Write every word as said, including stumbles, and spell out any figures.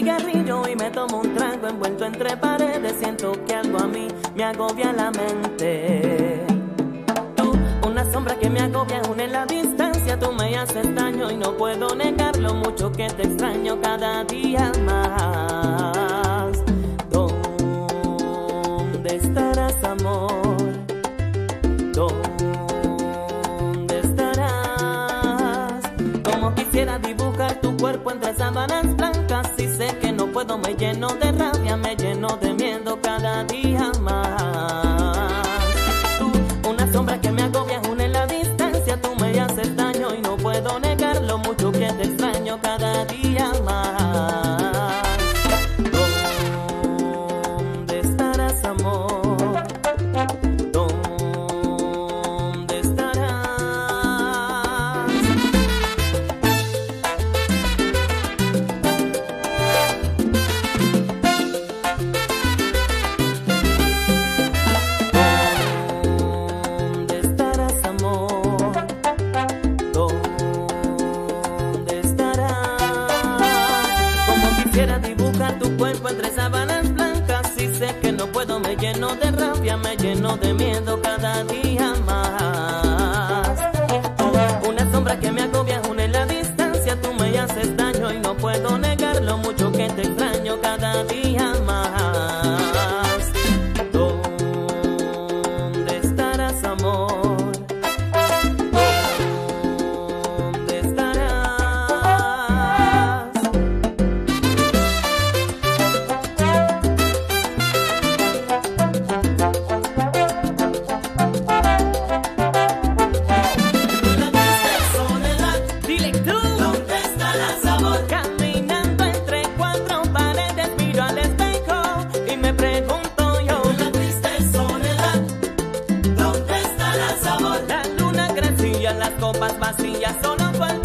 cigarrillo y me tomo un trago envuelto entre paredes. Siento que algo a mí me agobia la mente. Tú, una sombra que me agobia aún en la distancia. Tú me haces daño y no puedo negar lo mucho que te extraño cada día más. ¿Dónde estarás, amor? ¿Dónde estarás? Como quisiera dibujar tu cuerpo entre sábanas blancas. Si sé que no puedo, me lleno de rabia, me lleno de miedo cada día más. Tú, una sombra que me agobia aún en la distancia. Tú me haces daño y no puedo negar lo mucho que te extraño cada día más. ¿Dónde estarás, amor? ¿Dónde estarás? ¿Dónde estarás, amor? ¿Dónde estarás? Como quisiera dibujar tu cuerpo entre sábanas blancas. Si sé que no puedo, me lleno de rabia, me lleno de miedo cada día más. Tú, una sombra que me agobia aún en la distancia. Tú me haces daño y no puedo negar lo mucho que te extraño cada día más. ¿Dónde estarás, amor? ¿Dónde estarás? Dile tú, ¿dónde estarás, amor? Caminando entre cuatro paredes, miro al espejo y me pregunto yo. Una triste soledad, ¿dónde estarás, amor? La luna crecía, las copas vacías, solo falta